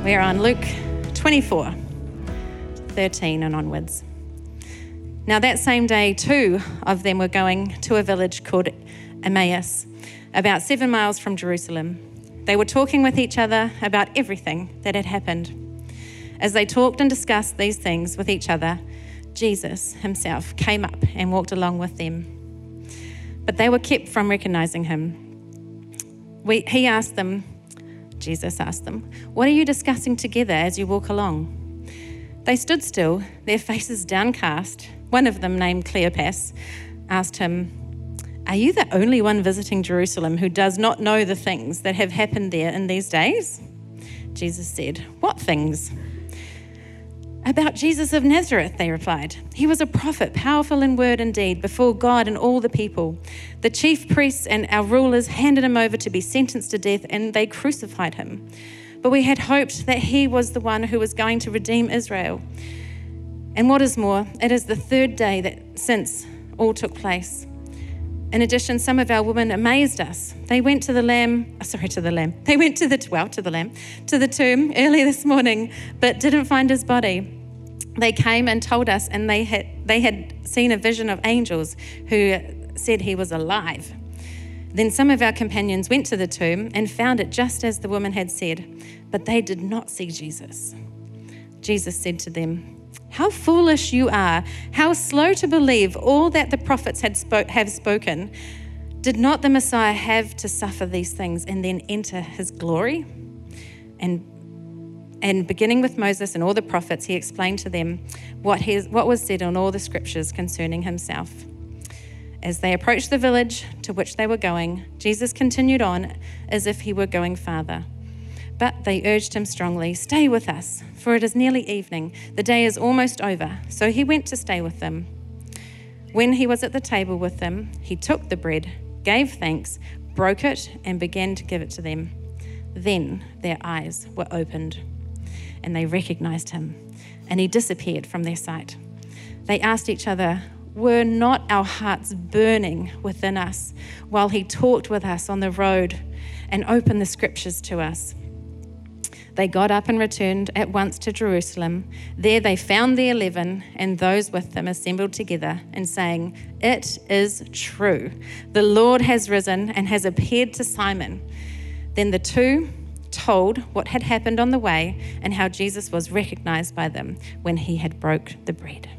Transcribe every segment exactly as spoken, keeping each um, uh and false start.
We're on Luke twenty-four, thirteen and onwards. Now that same day, two of them were going to a village called Emmaus, about seven miles from Jerusalem. They were talking with each other about everything that had happened. As they talked and discussed these things with each other, Jesus himself came up and walked along with them. But they were kept from recognizing him. We, he asked them, Jesus asked them, "What are you discussing together as you walk along?" They stood still, their faces downcast. One of them, named Cleopas, asked him, "Are you the only one visiting Jerusalem who does not know the things that have happened there in these days?" Jesus said, "What things?" "About Jesus of Nazareth," they replied. "He was a prophet, powerful in word and deed before God and all the people. The chief priests and our rulers handed him over to be sentenced to death, and they crucified him. But we had hoped that he was the one who was going to redeem Israel. And what is more, it is the third day that since all took place. In addition, some of our women amazed us. They went to the lamb, sorry, to the lamb. They went to the, well, to the lamb, to the tomb early this morning, but didn't find his body. They came and told us, and they had they had seen a vision of angels who said he was alive. Then some of our companions went to the tomb and found it just as the woman had said, but they did not see Jesus." Jesus said to them, "How foolish you are, how slow to believe all that the prophets had spoke, have spoken. Did not the Messiah have to suffer these things and then enter his glory?" And And beginning with Moses and all the prophets, he explained to them what, his, what was said in all the scriptures concerning himself. As they approached the village to which they were going, Jesus continued on as if he were going farther. But they urged him strongly, "Stay with us, for it is nearly evening. The day is almost over." So he went to stay with them. When he was at the table with them, he took the bread, gave thanks, broke it, and began to give it to them. Then their eyes were opened, and they recognized him, and he disappeared from their sight. They asked each other, "Were not our hearts burning within us while he talked with us on the road and opened the scriptures to us?" They got up and returned at once to Jerusalem. There they found the eleven and those with them assembled together and saying, "It is true. The Lord has risen and has appeared to Simon." Then the two told what had happened on the way and how Jesus was recognized by them when he had broke the bread.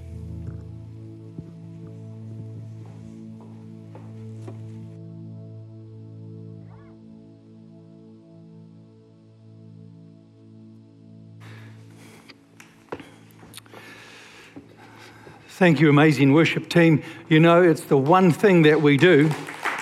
Thank you, amazing worship team. You know, it's the one thing that we do.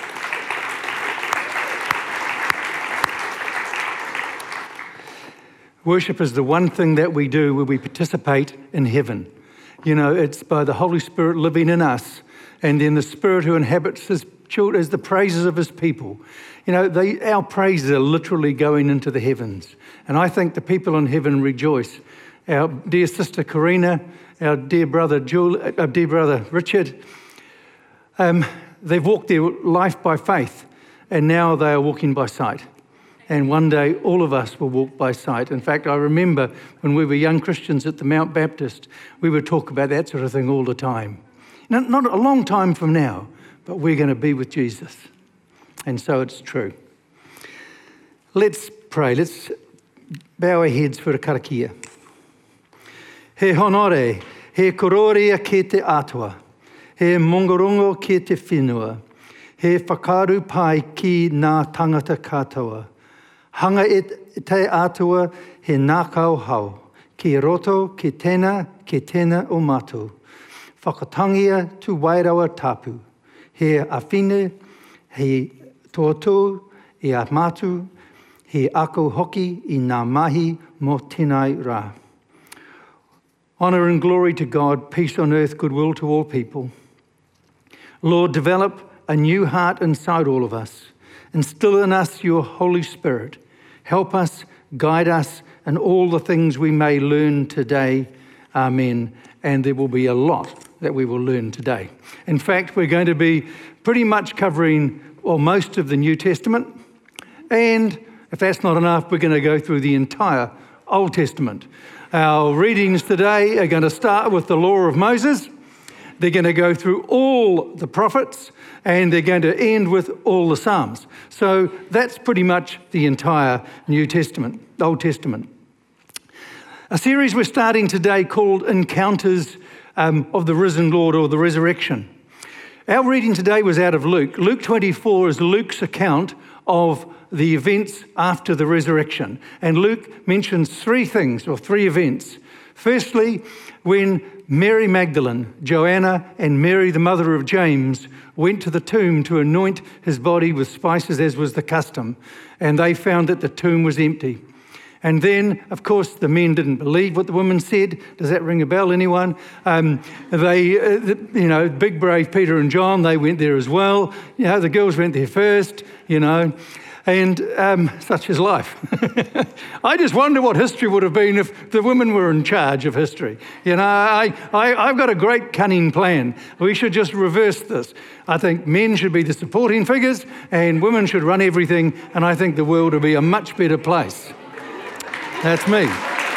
Worship is the one thing that we do where we participate in heaven. You know, it's by the Holy Spirit living in us, and then the Spirit who inhabits his children is the praises of his people. You know, they, our praises are literally going into the heavens. And I think the people in heaven rejoice. Our dear sister Karina, our dear brother Jul, our dear brother Richard, um, they've walked their life by faith, and now they are walking by sight. And one day, all of us will walk by sight. In fact, I remember when we were young Christians at the Mount Baptist, we would talk about that sort of thing all the time. Now, not a long time from now, but we're going to be with Jesus. And so it's true. Let's pray. Let's bow our heads for a karakia. He honore, he kororia ke te atua, he mongorongo ke te whenua, he whakaru pai ki nā tangata katoa. Hanga e te atua he nākau hau, ki roto, ki tēnā, ki tēnā o mātou. Whakatangia tu wairawa tapu, he awhine, he tōtō, i a mātou, he ako hoki i ngā mahi mo tēnai rā. Honour and glory to God, peace on earth, goodwill to all people. Lord, develop a new heart inside all of us. Instill in us your Holy Spirit. Help us, guide us in all the things we may learn today. Amen. And there will be a lot that we will learn today. In fact, we're going to be pretty much covering, well, most of the New Testament. And if that's not enough, we're going to go through the entire Old Testament. Our readings today are going to start with the law of Moses. They're going to go through all the prophets, and they're going to end with all the Psalms. So that's pretty much the entire New Testament, Old Testament. A series we're starting today called Encounters um, of the Risen Lord, or the Resurrection. Our reading today was out of Luke. Luke twenty-four is Luke's account of the events after the resurrection. And Luke mentions three things, or three events. Firstly, when Mary Magdalene, Joanna, and Mary, the mother of James, went to the tomb to anoint his body with spices, as was the custom, and they found that the tomb was empty. And then, of course, the men didn't believe what the woman said. Does that ring a bell, anyone? Um, they, uh, you know, big brave Peter and John, they went there as well. You know, the girls went there first, you know, and um, such is life. I just wonder what history would have been if the women were in charge of history. You know, I, I, I've got a great cunning plan. We should just reverse this. I think men should be the supporting figures and women should run everything, and I think the world will be a much better place. That's me.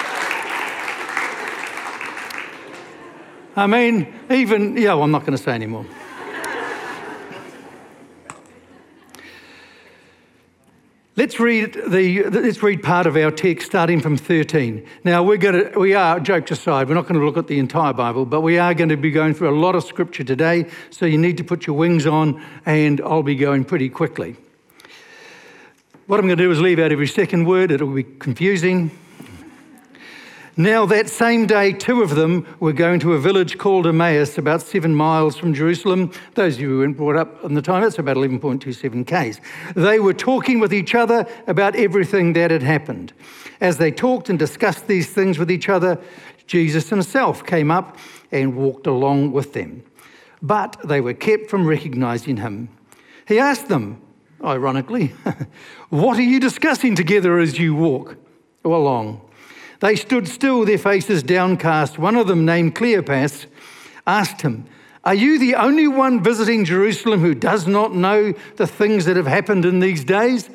I mean, even, yeah, well, I'm not going to say anymore. Let's read the. Let's read part of our text starting from thirteen. Now we're going to. We are, jokes aside, we're not going to look at the entire Bible, but we are going to be going through a lot of scripture today. So you need to put your wings on, and I'll be going pretty quickly. What I'm going to do is leave out every second word. It'll be confusing. Now that same day, two of them were going to a village called Emmaus, about seven miles from Jerusalem. Those of you who weren't brought up on the time, it's about eleven point two seven kays. They were talking with each other about everything that had happened. As they talked and discussed these things with each other, Jesus himself came up and walked along with them. But they were kept from recognizing him. He asked them, ironically, "What are you discussing together as you walk along?" They stood still, their faces downcast. One of them, named Cleopas, asked him, "Are you the only one visiting Jerusalem who does not know the things that have happened in these days?"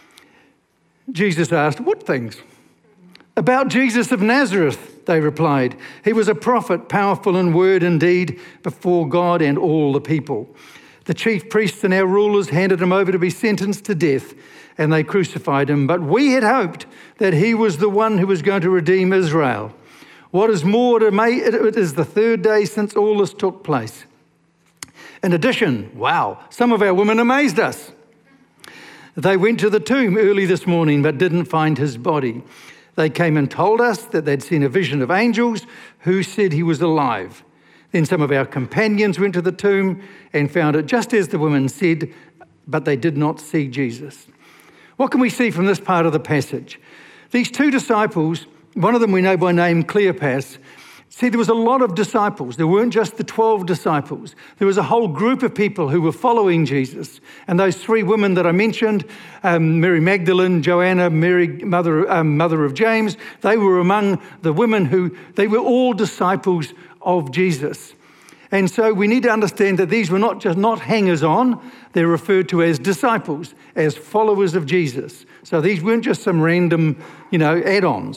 Jesus asked, "What things?" "About Jesus of Nazareth," they replied. "He was a prophet, powerful in word and deed before God and all the people. The chief priests and our rulers handed him over to be sentenced to death, and they crucified him. But we had hoped that he was the one who was going to redeem Israel. What is more, it is the third day since all this took place. In addition, wow, some of our women amazed us. They went to the tomb early this morning but didn't find his body. They came and told us that they'd seen a vision of angels who said he was alive. Then some of our companions went to the tomb and found it just as the women said, but they did not see Jesus." What can we see from this part of the passage? These two disciples, one of them we know by name, Cleopas. See, there was a lot of disciples. There weren't just the twelve disciples. There was a whole group of people who were following Jesus. And those three women that I mentioned, um, Mary Magdalene, Joanna, Mary, mother, um, mother of James, they were among the women who, they were all disciples of Jesus. And so we need to understand that these were not just not hangers-on, they're referred to as disciples, as followers of Jesus. So these weren't just some random, you know, add-ons.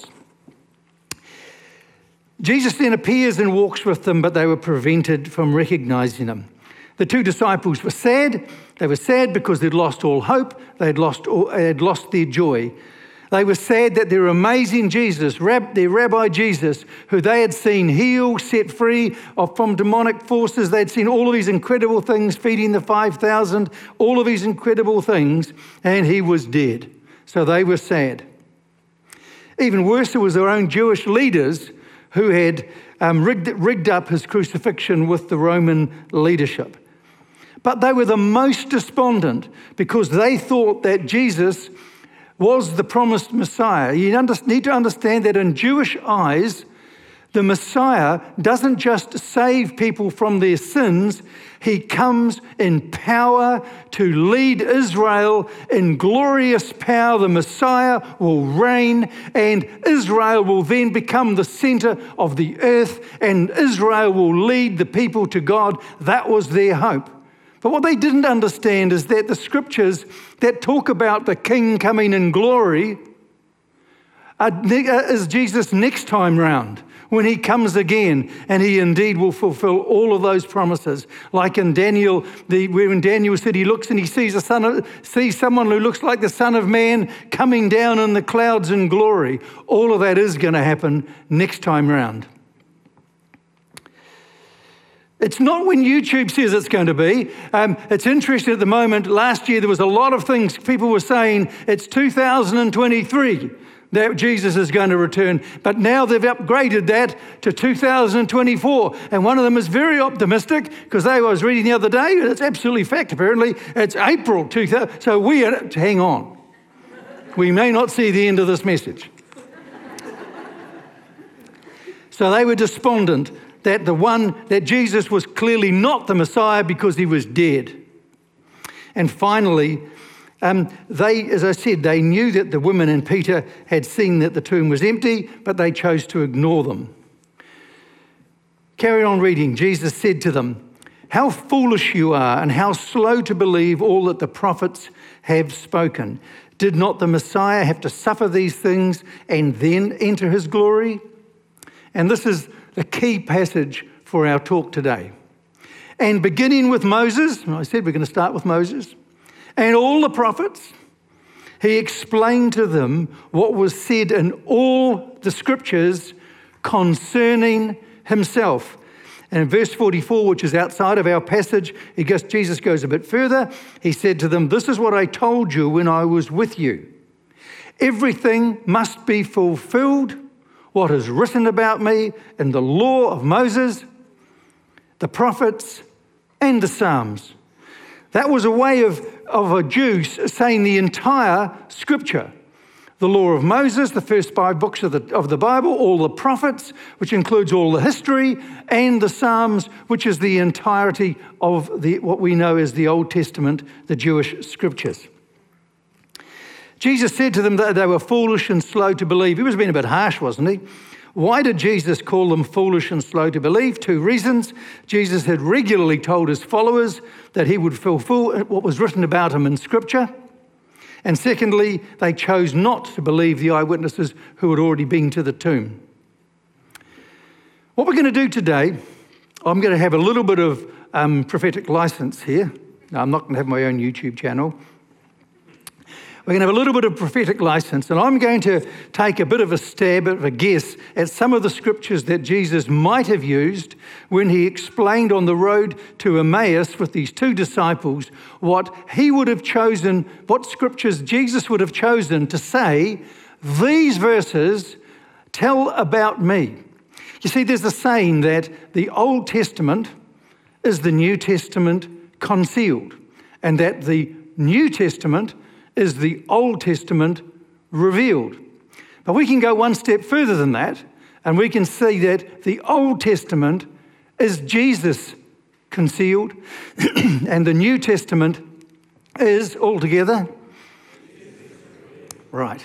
Jesus then appears and walks with them, but they were prevented from recognizing him. The two disciples were sad. They were sad because they'd lost all hope. They'd lost, all, they'd lost their joy. They were sad that their amazing Jesus, their Rabbi Jesus, who they had seen heal, set free from demonic forces, they'd seen all of these incredible things, feeding the five thousand, all of these incredible things, and he was dead. So they were sad. Even worse, it was their own Jewish leaders who had um, rigged, rigged up his crucifixion with the Roman leadership. But they were the most despondent because they thought that Jesus was the promised Messiah. You need to understand that in Jewish eyes, the Messiah doesn't just save people from their sins, he comes in power to lead Israel in glorious power. The Messiah will reign, and Israel will then become the center of the earth, and Israel will lead the people to God. That was their hope. But what they didn't understand is that the scriptures that talk about the king coming in glory uh, is Jesus next time round, when he comes again, and he indeed will fulfill all of those promises. Like in Daniel, the, when Daniel said he looks and he sees a son of, sees someone who looks like the Son of Man coming down in the clouds in glory. All of that is going to happen next time round. It's not when YouTube says it's going to be. Um, it's interesting at the moment. Last year there was a lot of things people were saying it's two thousand twenty-three. That Jesus is going to return. But now they've upgraded that to two thousand twenty-four. And one of them is very optimistic, because they I was reading the other day, and it's absolutely fact, apparently, it's April two thousand. So we are, hang on. We may not see the end of this message. So they were despondent that the one, that Jesus was clearly not the Messiah because he was dead. And finally, Um, they, as I said, they knew that the women and Peter had seen that the tomb was empty, but they chose to ignore them. Carry on reading. Jesus said to them, "How foolish you are, and how slow to believe all that the prophets have spoken. Did not the Messiah have to suffer these things and then enter his glory?" And this is the key passage for our talk today. And beginning with Moses, and I said we're going to start with Moses, and all the prophets, he explained to them what was said in all the scriptures concerning himself. And in verse forty-four, which is outside of our passage, he goes, Jesus goes a bit further. He said to them, "This is what I told you when I was with you. Everything must be fulfilled, what is written about me in the law of Moses, the prophets, and the Psalms." That was a way of, of a Jew saying the entire scripture. The law of Moses, the first five books of the, of the Bible, all the prophets, which includes all the history, and the Psalms, which is the entirety of the, what we know as the Old Testament, the Jewish scriptures. Jesus said to them that they were foolish and slow to believe. He was being a bit harsh, wasn't he? Why did Jesus call them foolish and slow to believe? Two reasons. Jesus had regularly told his followers that he would fulfill what was written about him in Scripture. And secondly, they chose not to believe the eyewitnesses who had already been to the tomb. What we're going to do today, I'm going to have a little bit of um, prophetic license here. Now, I'm not going to have my own YouTube channel. We're going to have a little bit of prophetic license, and I'm going to take a bit of a stab, of a guess at some of the scriptures that Jesus might have used when he explained on the road to Emmaus with these two disciples what he would have chosen, what scriptures Jesus would have chosen to say, these verses tell about me. You see, there's a saying that the Old Testament is the New Testament concealed, and that the New Testament is the Old Testament revealed. But we can go one step further than that, and we can see that the Old Testament is Jesus concealed, and the New Testament is altogether right.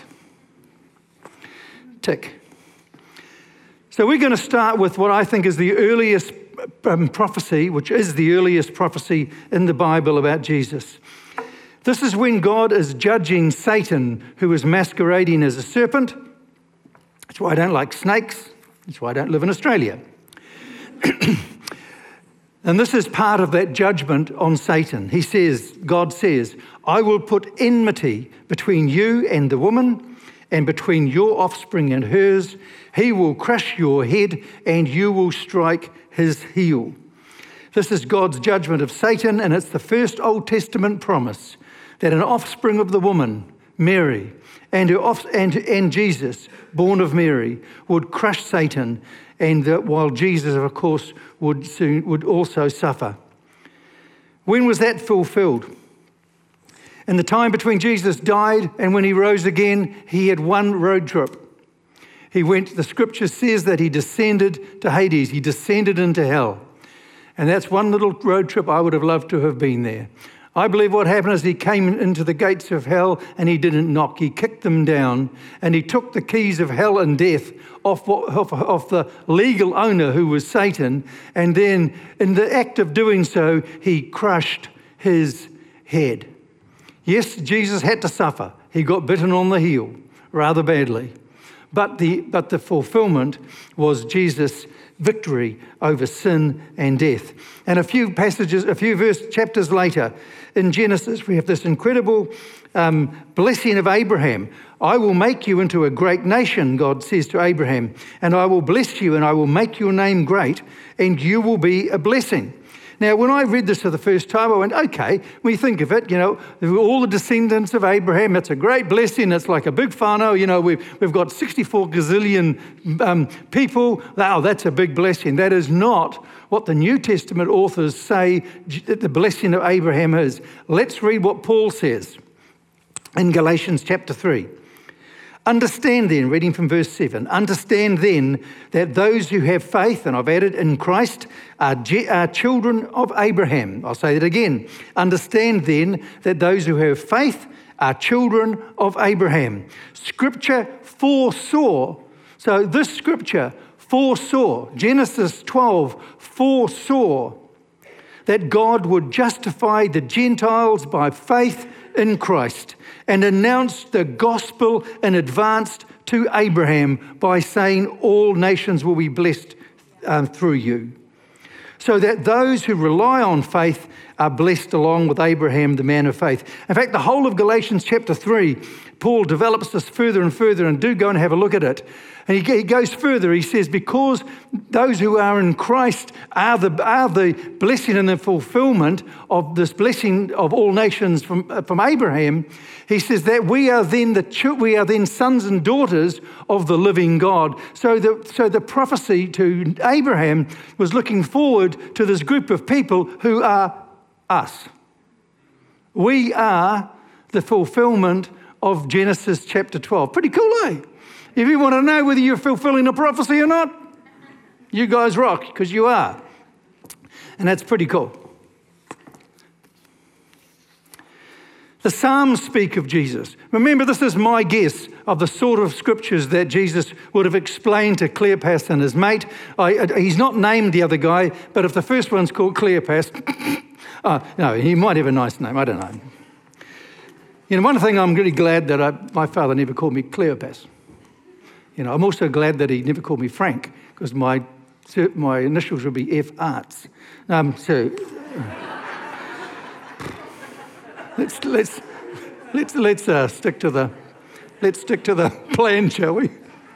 Tick. So we're going to start with what I think is the earliest um, prophecy, which is the earliest prophecy in the Bible about Jesus. This is when God is judging Satan, who is masquerading as a serpent. That's why I don't like snakes. That's why I don't live in Australia. And this is part of that judgment on Satan. He says, God says, "I will put enmity between you and the woman, and between your offspring and hers. He will crush your head, and you will strike his heel." This is God's judgment of Satan, and it's the first Old Testament promise that an offspring of the woman, Mary, and, her off, and, and Jesus, born of Mary, would crush Satan, and that while Jesus, of course, would soon would also suffer. When was that fulfilled? In the time between Jesus died and when he rose again, he had one road trip. He went, the scripture says that he descended to Hades, he descended into hell. And that's one little road trip I would have loved to have been there. I believe what happened is he came into the gates of hell and he didn't knock. He kicked them down and he took the keys of hell and death off, off, off the legal owner, who was Satan. And then in the act of doing so, he crushed his head. Yes, Jesus had to suffer. He got bitten on the heel rather badly. But the, but the fulfillment was Jesus' victory over sin and death. And a few passages, a few verse chapters later, in Genesis, we have this incredible um, blessing of Abraham. I will make you into a great nation, God says to Abraham, and I will bless you and I will make your name great and you will be a blessing. Now, when I read this for the first time, I went, okay, when you think of it, you know, all the descendants of Abraham, it's a great blessing. It's like a big whānau. You know, we've, we've got sixty-four gazillion um, people. Oh, that's a big blessing. That is not what the New Testament authors say that the blessing of Abraham is. Let's read what Paul says in Galatians chapter three. Understand then, reading from verse seven, understand then that those who have faith, and I've added in Christ, are, ge- are children of Abraham. I'll say that again. Understand then that those who have faith are children of Abraham. Scripture foresaw, so this scripture foresaw, Genesis twelve foresaw that God would justify the Gentiles by faith in Christ, and announced the gospel in advance to Abraham by saying all nations will be blessed um, through you. So that those who rely on faith are blessed along with Abraham, the man of faith. In fact, the whole of Galatians chapter three, Paul develops this further and further, and do go and have a look at it. And he, he goes further. He says, because those who are in Christ are the, are the blessing and the fulfillment of this blessing of all nations from, from Abraham, he says that we are then the we are then sons and daughters of the living God. So the, so the prophecy to Abraham was looking forward to this group of people who are us. We are the fulfillment of Genesis chapter twelve. Pretty cool, eh? If you want to know whether you're fulfilling a prophecy or not, you guys rock, because you are. And that's pretty cool. The Psalms speak of Jesus. Remember, this is my guess of the sort of scriptures that Jesus would have explained to Cleopas and his mate. I, he's not named the other guy, but if the first one's called Cleopas, oh, no, he might have a nice name, I don't know. You know, one thing I'm really glad that I, my father never called me Cleopas. You know, I'm also glad that he never called me Frank, because my my initials would be F Arts. Um, so let's let's let's let's uh, stick to the let's stick to the plan, shall we?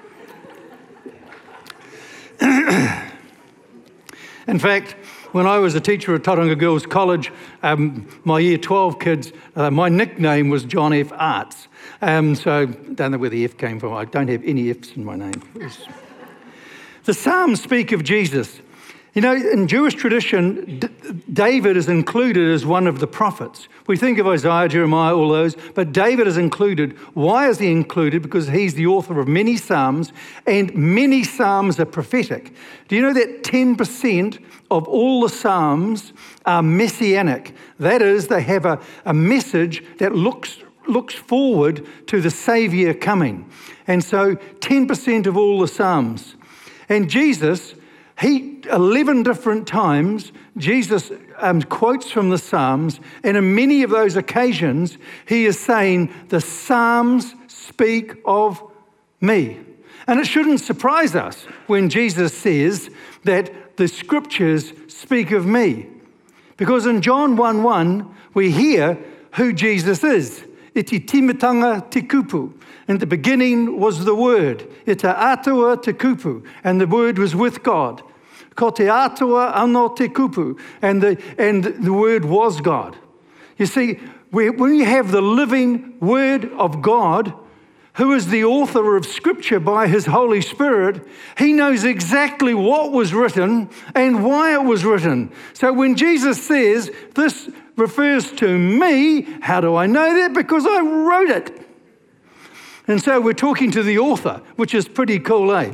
In fact, when I was a teacher at Tauranga Girls College, um, my year twelve kids, uh, my nickname was John F. Arts. Um, so I don't know where the F came from. I don't have any F's in my name. The Psalms speak of Jesus. You know, in Jewish tradition, D- David is included as one of the prophets. We think of Isaiah, Jeremiah, all those, but David is included. Why is he included? Because he's the author of many Psalms, and many Psalms are prophetic. Do you know that ten percent of all the Psalms are messianic? That is, they have a, a message that looks looks forward to the Saviour coming. And so ten percent of all the Psalms. And Jesus, he, eleven different times, Jesus um, quotes from the Psalms, and in many of those occasions, he is saying, the Psalms speak of me. And it shouldn't surprise us when Jesus says that the Scriptures speak of me. Because in John one one, we hear who Jesus is. Iti timitanga te kupu. In the beginning was the Word. Ita atua te kupu. And the Word was with God. Ko te atua ano te kupu. And the, and the Word was God. You see, we, when you have the living Word of God, who is the author of Scripture by his Holy Spirit, he knows exactly what was written and why it was written. So when Jesus says, this refers to me, how do I know that? Because I wrote it. And so we're talking to the author, which is pretty cool, eh?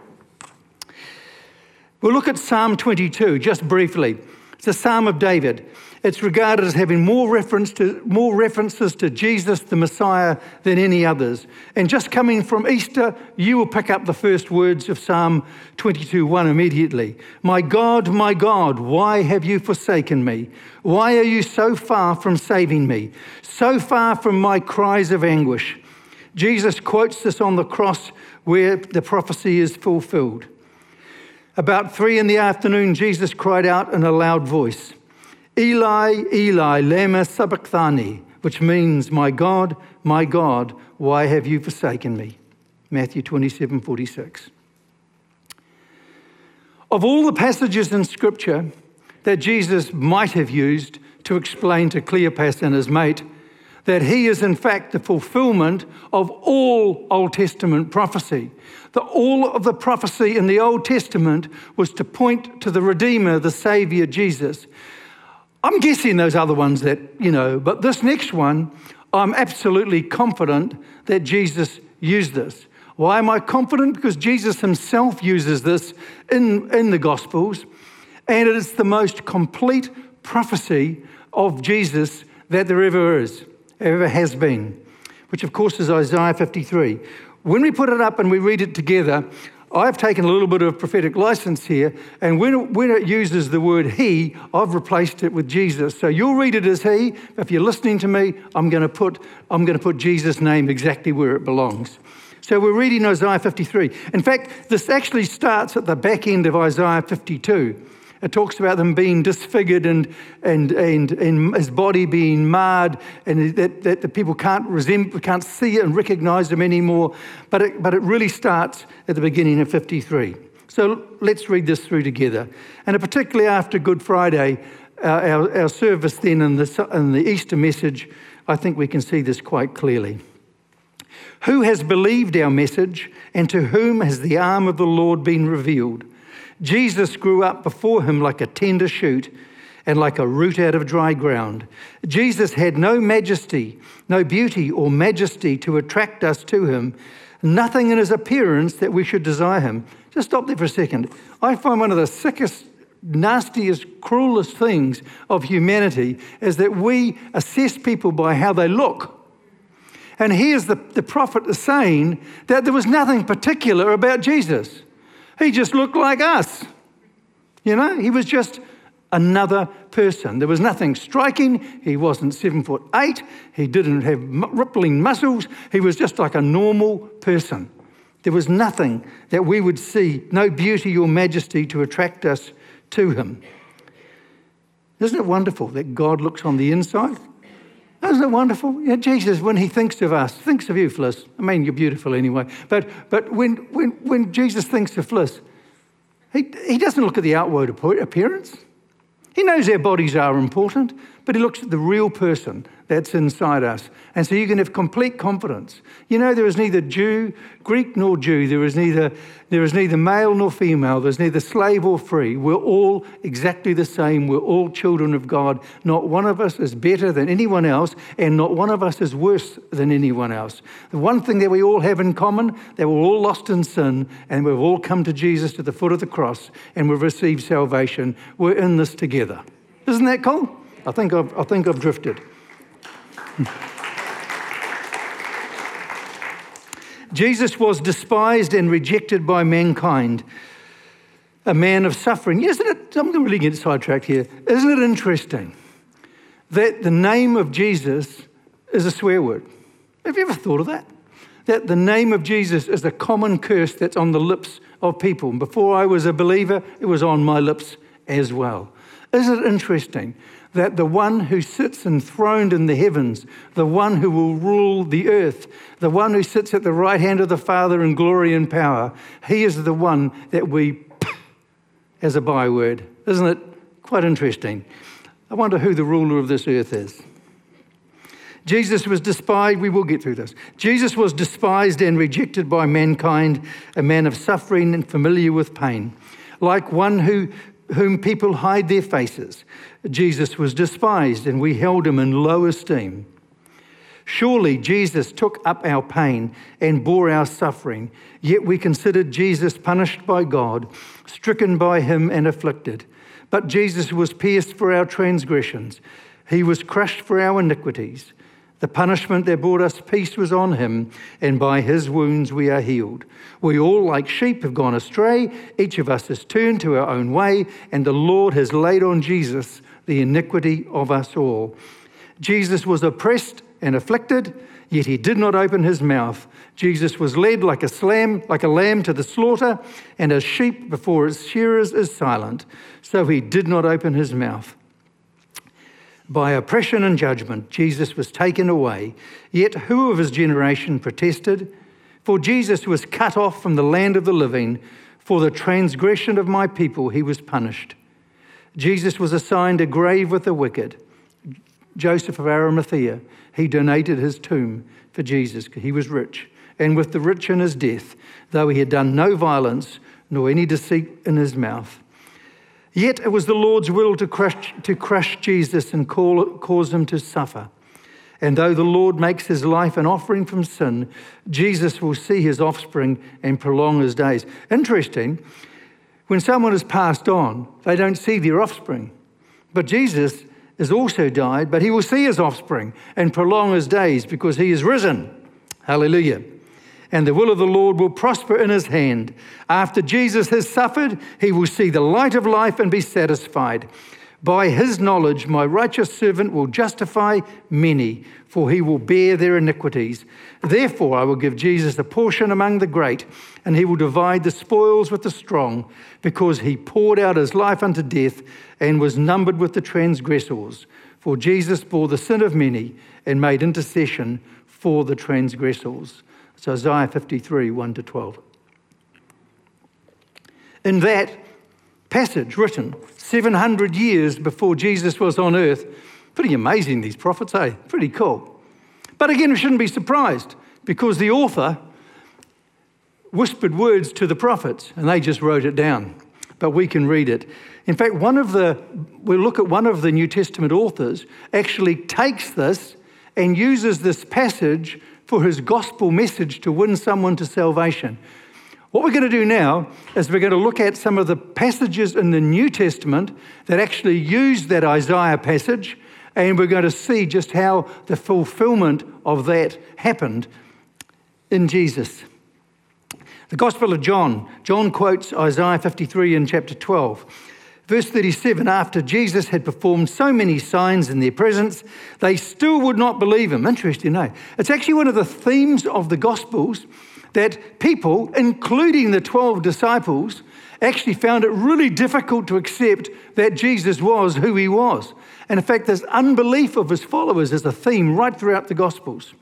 We'll look at Psalm twenty-two, just briefly. It's a Psalm of David. It's regarded as having more reference to more references to Jesus, the Messiah, than any others. And just coming from Easter, you will pick up the first words of Psalm twenty-two one immediately. My God, my God, why have you forsaken me? Why are you so far from saving me? So far from my cries of anguish? Jesus quotes this on the cross where the prophecy is fulfilled. About three in the afternoon, Jesus cried out in a loud voice, Eli, Eli, lema sabachthani, which means, my God, my God, why have you forsaken me? Matthew twenty-seven forty-six. Of all the passages in Scripture that Jesus might have used to explain to Cleopas and his mate that he is in fact the fulfillment of all Old Testament prophecy, that all of the prophecy in the Old Testament was to point to the Redeemer, the Saviour, Jesus. I'm guessing those other ones that, you know, but this next one, I'm absolutely confident that Jesus used this. Why am I confident? Because Jesus himself uses this in, in the Gospels, and it is the most complete prophecy of Jesus that there ever is, ever has been, which of course is Isaiah fifty-three. When we put it up and we read it together, I've taken a little bit of prophetic license here, and when it, when it uses the word he, I've replaced it with Jesus. So you'll read it as he. If you're listening to me, I'm going to put I'm going to put Jesus' name exactly where it belongs. So we're reading Isaiah fifty-three. In fact, this actually starts at the back end of Isaiah fifty-two. It talks about them being disfigured and and and, and his body being marred, and that, that the people can't resemble, can't see it and recognize him anymore. But it, but it really starts at the beginning of fifty-three. So let's read this through together. And particularly after Good Friday, uh, our, our service then in the, in the Easter message, I think we can see this quite clearly. Who has believed our message, and to whom has the arm of the Lord been revealed? Jesus grew up before him like a tender shoot and like a root out of dry ground. Jesus had no majesty, no beauty or majesty to attract us to him, nothing in his appearance that we should desire him. Just stop there for a second. I find one of the sickest, nastiest, cruelest things of humanity is that we assess people by how they look. And here's the, the prophet saying that there was nothing particular about Jesus. He just looked like us. You know, he was just another person. There was nothing striking. He wasn't seven foot eight. He didn't have rippling muscles. He was just like a normal person. There was nothing that we would see, no beauty or majesty to attract us to him. Isn't it wonderful that God looks on the inside? Isn't it wonderful? Yeah, Jesus, when he thinks of us, thinks of you, Fliss. I mean, you're beautiful anyway. But but when when when Jesus thinks of Fliss, he, he doesn't look at the outward appearance. He knows our bodies are important, but he looks at the real person that's inside us. And so you can have complete confidence. You know, there is neither Jew, Greek nor Jew. There is neither, there is neither male nor female. There's neither slave or free. We're all exactly the same. We're all children of God. Not one of us is better than anyone else, and not one of us is worse than anyone else. The one thing that we all have in common, that we're all lost in sin, and we've all come to Jesus at the foot of the cross, and we've received salvation. We're in this together. Isn't that cool? I think I've, I think I've drifted. Jesus was despised and rejected by mankind, a man of suffering. Isn't it, I'm going to really get sidetracked here. Isn't it interesting that the name of Jesus is a swear word? Have you ever thought of that? That the name of Jesus is a common curse that's on the lips of people. And before I was a believer, it was on my lips as well. Isn't it interesting that the one who sits enthroned in the heavens, the one who will rule the earth, the one who sits at the right hand of the Father in glory and power, he is the one that we as a byword. Isn't it quite interesting? I wonder who the ruler of this earth is. Jesus was despised, we will get through this. Jesus was despised and rejected by mankind, a man of suffering and familiar with pain, like one who whom people hide their faces. Jesus was despised, and we held him in low esteem. Surely Jesus took up our pain and bore our suffering, yet we considered Jesus punished by God, stricken by him and afflicted. But Jesus was pierced for our transgressions. He was crushed for our iniquities. The punishment that brought us peace was on him, and by his wounds we are healed. We all, like sheep, have gone astray. Each of us has turned to our own way, and the Lord has laid on Jesus the iniquity of us all. Jesus was oppressed and afflicted, yet he did not open his mouth. Jesus was led like a lamb, like a lamb to the slaughter, and as sheep before its shearers is silent, so he did not open his mouth. By oppression and judgment, Jesus was taken away. Yet who of his generation protested? For Jesus was cut off from the land of the living. For the transgression of my people he was punished. Jesus was assigned a grave with the wicked. Joseph of Arimathea, he donated his tomb for Jesus. He was rich, and with the rich in his death, though he had done no violence, nor any deceit in his mouth. Yet it was the Lord's will to crush, to crush Jesus and call, cause him to suffer. And though the Lord makes his life an offering from sin, Jesus will see his offspring and prolong his days. Interesting, when someone has passed on, they don't see their offspring. But Jesus has also died, but he will see his offspring and prolong his days because he is risen. Hallelujah. And the will of the Lord will prosper in his hand. After Jesus has suffered, he will see the light of life and be satisfied. By his knowledge, my righteous servant will justify many, for he will bear their iniquities. Therefore, I will give Jesus a portion among the great, and he will divide the spoils with the strong, because he poured out his life unto death and was numbered with the transgressors. For Jesus bore the sin of many and made intercession for the transgressors. It's Isaiah fifty-three, one to twelve. In that passage written seven hundred years before Jesus was on earth, pretty amazing, these prophets, eh? Pretty cool. But again, we shouldn't be surprised, because the author whispered words to the prophets and they just wrote it down, but we can read it. In fact, one of the, we'll look at one of the New Testament authors actually takes this and uses this passage for his gospel message to win someone to salvation. What we're going to do now is we're going to look at some of the passages in the New Testament that actually use that Isaiah passage, and we're going to see just how the fulfillment of that happened in Jesus. The Gospel of John. John quotes Isaiah fifty-three in chapter twelve. Verse thirty-seven, after Jesus had performed so many signs in their presence, they still would not believe him. Interesting, eh? It's actually one of the themes of the Gospels that people, including the twelve disciples, actually found it really difficult to accept that Jesus was who he was. And in fact, this unbelief of his followers is a theme right throughout the Gospels.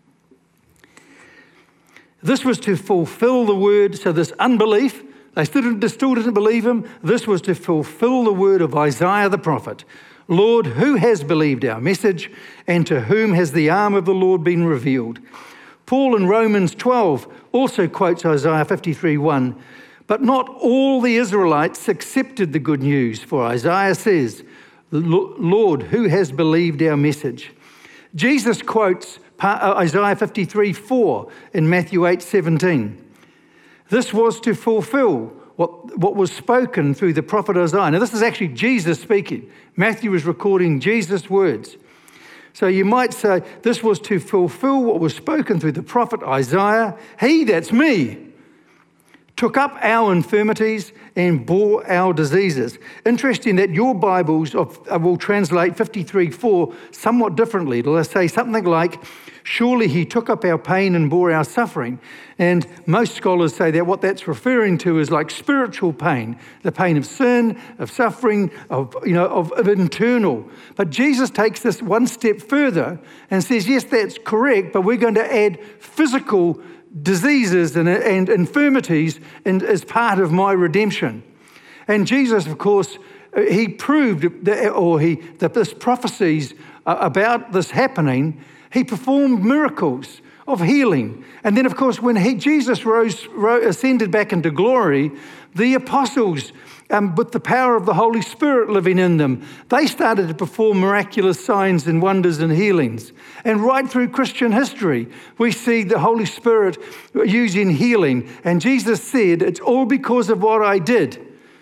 This was to fulfill the word, so this unbelief, they still didn't, still didn't believe him. This was to fulfill the word of Isaiah the prophet. Lord, who has believed our message, and to whom has the arm of the Lord been revealed? Paul in Romans twelve also quotes Isaiah fifty-three one. But not all the Israelites accepted the good news, for Isaiah says, Lord, who has believed our message? Jesus quotes Isaiah fifty-three four in Matthew eight seventeen. This was to fulfill what, what was spoken through the prophet Isaiah. Now, this is actually Jesus speaking. Matthew is recording Jesus' words. So you might say this was to fulfill what was spoken through the prophet Isaiah. He, that's me, took up our infirmities and bore our diseases. Interesting that your Bibles of, uh, will translate fifty-three four somewhat differently. It'll say something like, surely he took up our pain and bore our suffering. And most scholars say that what that's referring to is like spiritual pain, the pain of sin, of suffering, of, you know, of, of internal. But Jesus takes this one step further and says, yes, that's correct, but we're going to add physical diseases and, and infirmities and as part of my redemption. And Jesus, of course, he proved that, or he that this prophecies about this happening, he performed miracles of healing. And then, of course, when he, Jesus rose, rose, ascended back into glory, the apostles, um, with the power of the Holy Spirit living in them, they started to perform miraculous signs and wonders and healings. And right through Christian history, we see the Holy Spirit using healing. And Jesus said, it's all because of what I did.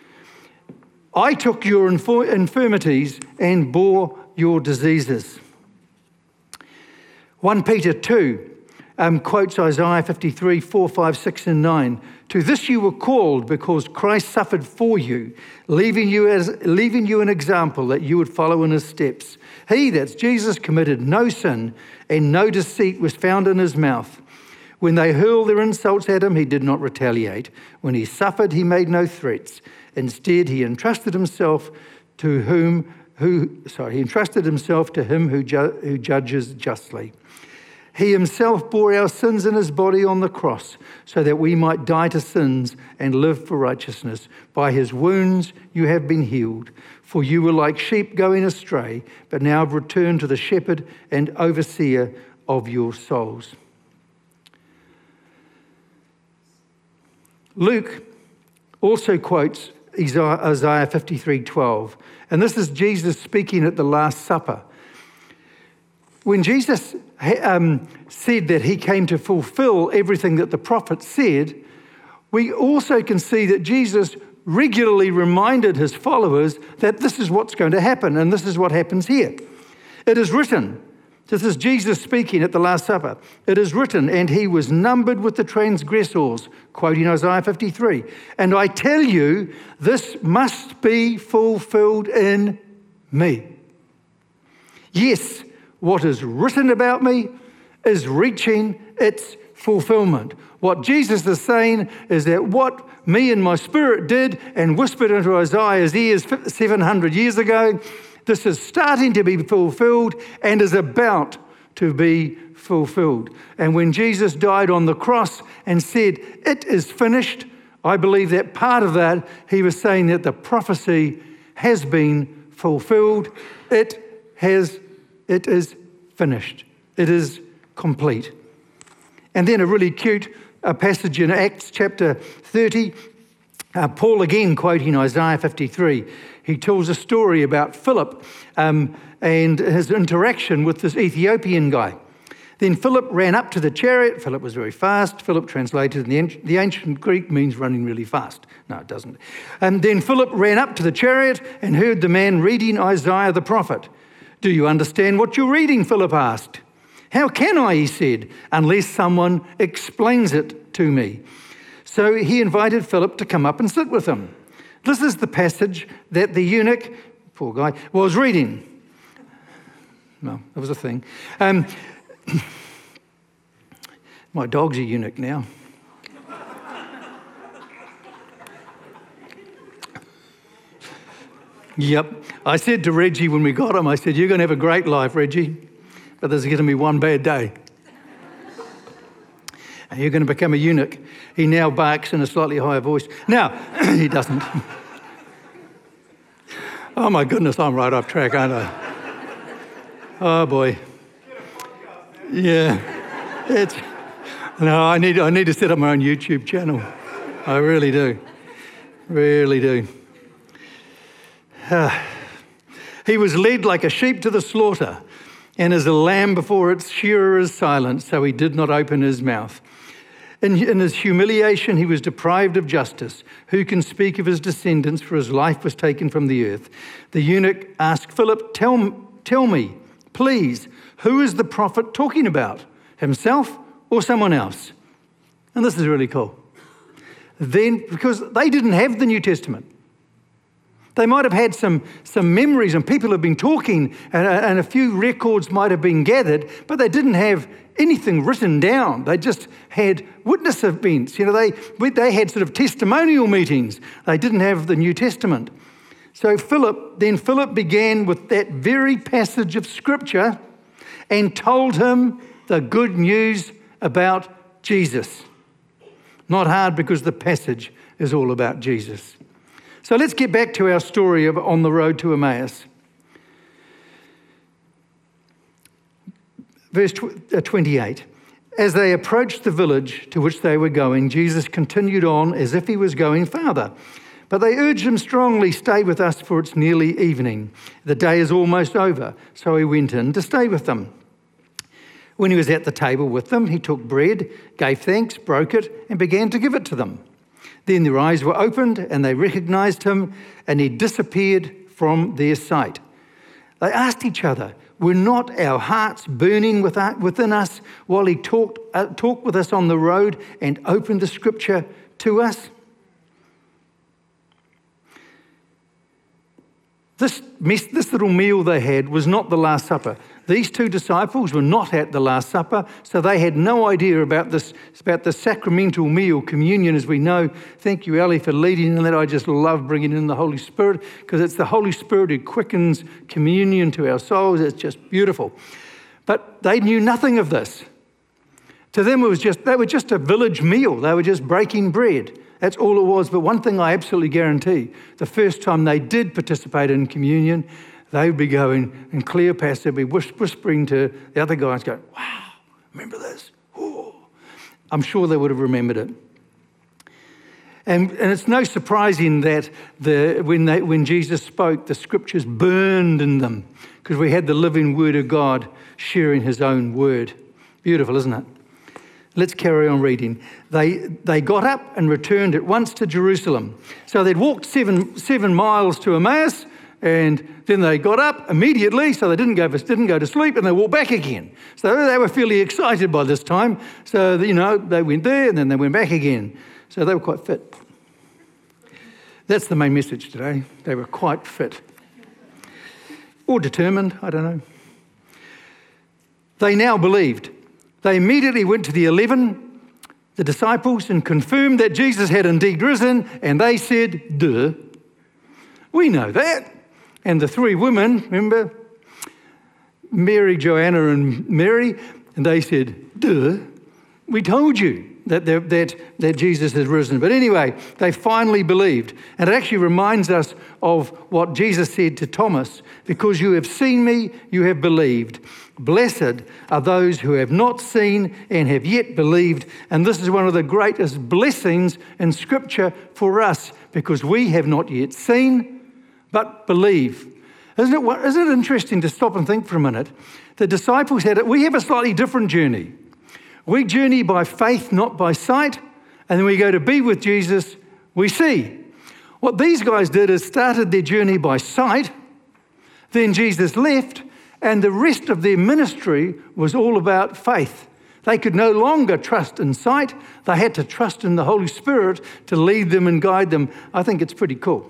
I took your inf- infirmities and bore your diseases. First Peter two, um, quotes Isaiah fifty-three, four, five, six, and nine. To this you were called because Christ suffered for you, leaving you as leaving you an example that you would follow in his steps. He, that's Jesus, committed no sin, and no deceit was found in his mouth. When they hurled their insults at him, he did not retaliate. When he suffered, he made no threats. Instead, he entrusted himself to whom who sorry, he entrusted himself to him who, ju- who judges justly. He himself bore our sins in his body on the cross, so that we might die to sins and live for righteousness. By his wounds you have been healed. For you were like sheep going astray, but now have returned to the shepherd and overseer of your souls. Luke also quotes Isaiah fifty-three, twelve, and this is Jesus speaking at the Last Supper. When Jesus um, said that he came to fulfill everything that the prophets said, we also can see that Jesus regularly reminded his followers that this is what's going to happen, and this is what happens here. It is written, this is Jesus speaking at the Last Supper, it is written, and he was numbered with the transgressors, quoting Isaiah fifty-three. And I tell you, this must be fulfilled in me. Yes, what is written about me is reaching its fulfillment. What Jesus is saying is that what me and my spirit did and whispered into Isaiah's ears seven hundred years ago, this is starting to be fulfilled and is about to be fulfilled. And when Jesus died on the cross and said, it is finished, I believe that part of that, he was saying that the prophecy has been fulfilled. It has, it is finished. It is complete. And then a really cute uh, passage in Acts chapter thirty, uh, Paul again quoting Isaiah fifty-three. He tells a story about Philip um, and his interaction with this Ethiopian guy. Then Philip ran up to the chariot. Philip was very fast. Philip, translated in the, the ancient Greek, means running really fast. No, it doesn't. And then Philip ran up to the chariot and heard the man reading Isaiah the prophet. Do you understand what you're reading? Philip asked. How can I, he said, unless someone explains it to me? So he invited Philip to come up and sit with him. This is the passage that the eunuch, poor guy, was reading. Well, that was a thing. Um, my dog's a eunuch now. Yep. I said to Reggie when we got him, I said, you're going to have a great life, Reggie, but there's going to be one bad day. And you're going to become a eunuch. He now barks in a slightly higher voice. Now, he doesn't. Oh my goodness, I'm right off track, aren't I? Oh boy. Yeah. It's, no, I need, I need to set up my own YouTube channel. I really do. Really do. Uh, he was led like a sheep to the slaughter, and as a lamb before its shearer is silent, so he did not open his mouth. In, in his humiliation, he was deprived of justice. Who can speak of his descendants, for his life was taken from the earth? The eunuch asked Philip, tell, tell me, please, who is the prophet talking about? Himself or someone else? And this is really cool. Then, because they didn't have the New Testament, they might have had some, some memories and people have been talking and, and a few records might have been gathered, but they didn't have anything written down. They just had witness events. You know, they, they had sort of testimonial meetings. They didn't have the New Testament. So Philip, then Philip began with that very passage of Scripture and told him the good news about Jesus. Not hard because the passage is all about Jesus. So let's get back to our story of on the road to Emmaus. Verse twenty-eight. As they approached the village to which they were going, Jesus continued on as if he was going farther. But they urged him strongly, stay with us for it's nearly evening. The day is almost over. So he went in to stay with them. When he was at the table with them, he took bread, gave thanks, broke it, and began to give it to them. Then their eyes were opened and they recognized him, and he disappeared from their sight. They asked each other, Were not our hearts burning within us while he talked, uh, talked with us on the road and opened the scripture to us? This, mess, this little meal they had was not the Last Supper. These two disciples were not at the Last Supper, so they had no idea about this, about the sacramental meal, communion, as we know. Thank you, Ellie, for leading in that. I just love bringing in the Holy Spirit, because it's the Holy Spirit who quickens communion to our souls. It's just beautiful. But they knew nothing of this. To them, it was just they were just a village meal. They were just breaking bread. That's all it was. But one thing I absolutely guarantee, the first time they did participate in communion, they would be going, and Cleopas would be whispering to the other guys, going, wow, remember this? Ooh. I'm sure they would have remembered it. And, and it's no surprising that the, when, they, when Jesus spoke, the scriptures burned in them, because we had the living word of God sharing his own word. Beautiful, isn't it? Let's carry on reading. They they got up and returned at once to Jerusalem. So they'd walked seven seven miles to Emmaus, and then they got up immediately, so they didn't go didn't go to sleep, and they walked back again. So they were fairly excited by this time. So, you know, they went there, and then they went back again. So they were quite fit. That's the main message today. They were quite fit. Or determined, I don't know. They now believed. They immediately went to the eleven, the disciples, and confirmed that Jesus had indeed risen, and they said, duh, we know that. And the three women, remember, Mary, Joanna, and Mary, and they said, duh, we told you that, that, that Jesus has risen. But anyway, they finally believed. And it actually reminds us of what Jesus said to Thomas, because you have seen me, you have believed. Blessed are those who have not seen and have yet believed. And this is one of the greatest blessings in Scripture for us, because we have not yet seen, but believe. Isn't it, isn't it interesting to stop and think for a minute? The disciples had it. We have a slightly different journey. We journey by faith, not by sight. And then we go to be with Jesus, we see. What these guys did is started their journey by sight. Then Jesus left, and the rest of their ministry was all about faith. They could no longer trust in sight. They had to trust in the Holy Spirit to lead them and guide them. I think it's pretty cool.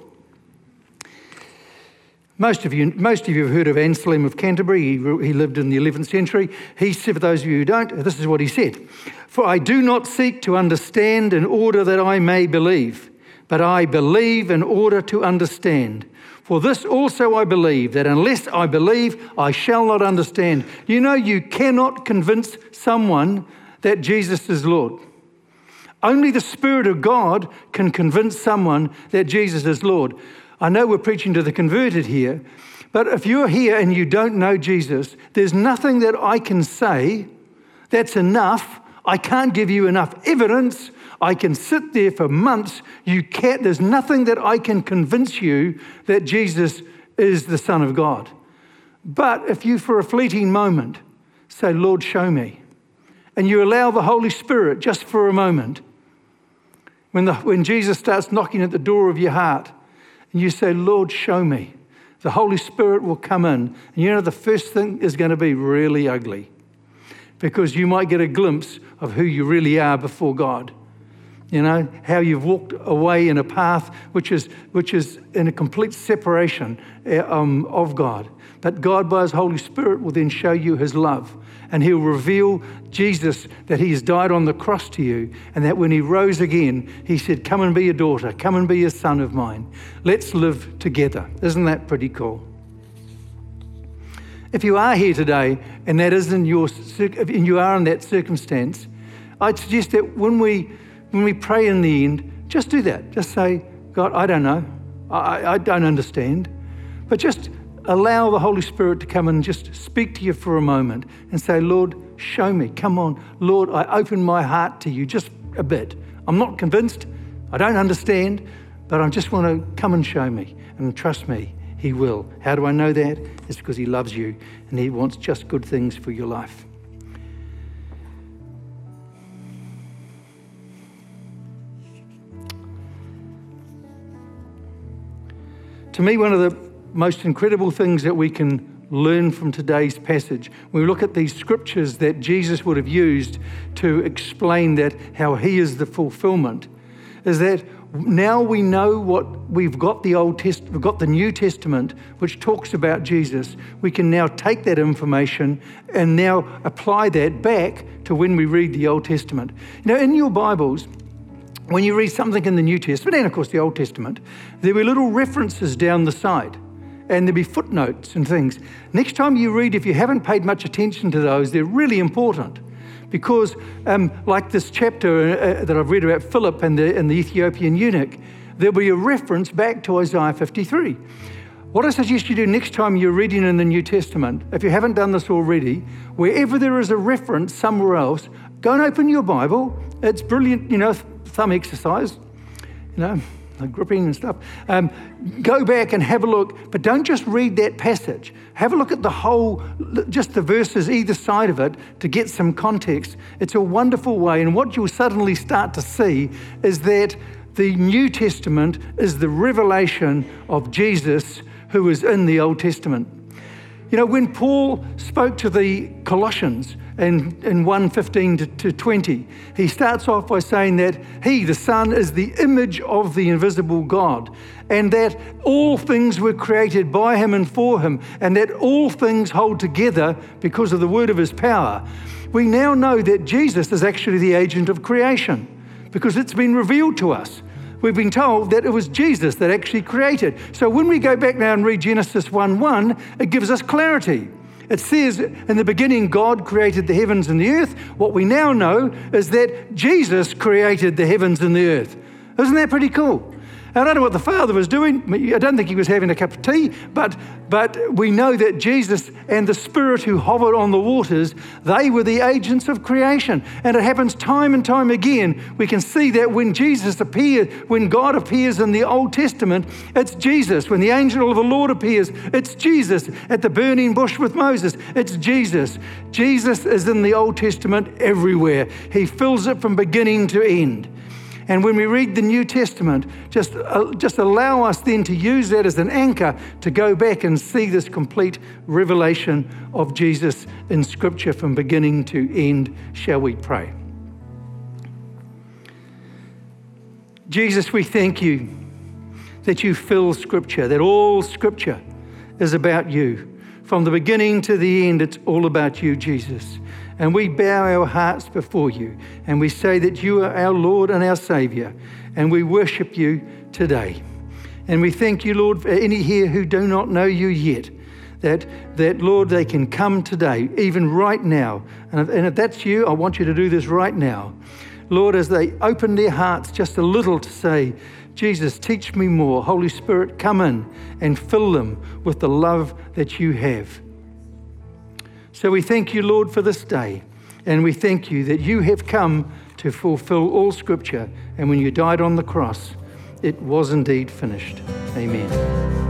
Most of you, most of you have heard of Anselm of Canterbury. He, he lived in the eleventh century. He said, for those of you who don't, this is what he said. For I do not seek to understand in order that I may believe, but I believe in order to understand. For this also I believe, that unless I believe, I shall not understand. You know, you cannot convince someone that Jesus is Lord. Only the Spirit of God can convince someone that Jesus is Lord. I know we're preaching to the converted here, but if you're here and you don't know Jesus, there's nothing that I can say that's enough. I can't give you enough evidence. I can sit there for months. You can't, there's nothing that I can convince you that Jesus is the Son of God. But if you, for a fleeting moment, say, Lord, show me, and you allow the Holy Spirit just for a moment, when, the, when Jesus starts knocking at the door of your heart, and you say, Lord, show me, the Holy Spirit will come in. And you know, the first thing is going to be really ugly, because you might get a glimpse of who you really are before God. You know, how you've walked away in a path which is which is in a complete separation um, of God. But God, by his Holy Spirit, will then show you his love. And he'll reveal Jesus, that he has died on the cross to you. And that when he rose again, he said, come and be a daughter. Come and be a son of mine. Let's live together. Isn't that pretty cool? If you are here today and that isn't your, and you are in that circumstance, I'd suggest that when we when we pray in the end, just do that. Just say, God, I don't know. I, I don't understand. But just allow the Holy Spirit to come and just speak to you for a moment and say, Lord, show me. Come on. Lord, I open my heart to you just a bit. I'm not convinced. I don't understand, but I just want to come and show me. And trust me, he will. How do I know that? It's because he loves you and he wants just good things for your life. To me, one of the most incredible things that we can learn from today's passage, when we look at these scriptures that Jesus would have used to explain that how he is the fulfillment, is that now we know what we've got the Old Test, we've got the New Testament, which talks about Jesus. We can now take that information and now apply that back to when we read the Old Testament. You know, in your Bibles, when you read something in the New Testament, and of course the Old Testament, there were little references down the side, and there'll be footnotes and things. Next time you read, if you haven't paid much attention to those, they're really important. Because um, like this chapter uh, that I've read about Philip and the, and the Ethiopian eunuch, there'll be a reference back to Isaiah fifty-three. What I suggest you do next time you're reading in the New Testament, if you haven't done this already, wherever there is a reference somewhere else, go and open your Bible. It's brilliant, you know, thumb exercise, you know, like gripping and stuff. Um, go back and have a look, but don't just read that passage. Have a look at the whole, just the verses either side of it to get some context. It's a wonderful way, and what you'll suddenly start to see is that the New Testament is the revelation of Jesus who is in the Old Testament. You know, when Paul spoke to the Colossians in, in one fifteen to twenty, he starts off by saying that he, the Son, is the image of the invisible God, and that all things were created by him and for him, and that all things hold together because of the word of his power. We now know that Jesus is actually the agent of creation because it's been revealed to us. We've been told that it was Jesus that actually created. So when we go back now and read Genesis one one, it gives us clarity. It says, in the beginning, God created the heavens and the earth. What we now know is that Jesus created the heavens and the earth. Isn't that pretty cool? I don't know what the Father was doing. I don't think he was having a cup of tea, but, but we know that Jesus and the Spirit who hovered on the waters, they were the agents of creation. And it happens time and time again. We can see that when Jesus appeared, when God appears in the Old Testament, it's Jesus. When the angel of the Lord appears, it's Jesus. At the burning bush with Moses, it's Jesus. Jesus is in the Old Testament everywhere. He fills it from beginning to end. And when we read the New Testament, just, uh, just allow us then to use that as an anchor to go back and see this complete revelation of Jesus in Scripture from beginning to end. Shall we pray? Jesus, we thank you that you fill Scripture, that all Scripture is about you. From the beginning to the end, it's all about you, Jesus. And we bow our hearts before you and we say that you are our Lord and our Saviour, and we worship you today. And we thank you, Lord, for any here who do not know you yet, that, that Lord, they can come today, even right now. And if, and if that's you, I want you to do this right now. Lord, as they open their hearts just a little to say, Jesus, teach me more. Holy Spirit, come in and fill them with the love that you have. So we thank you, Lord, for this day. And we thank you that you have come to fulfill all Scripture. And when you died on the cross, it was indeed finished. Amen.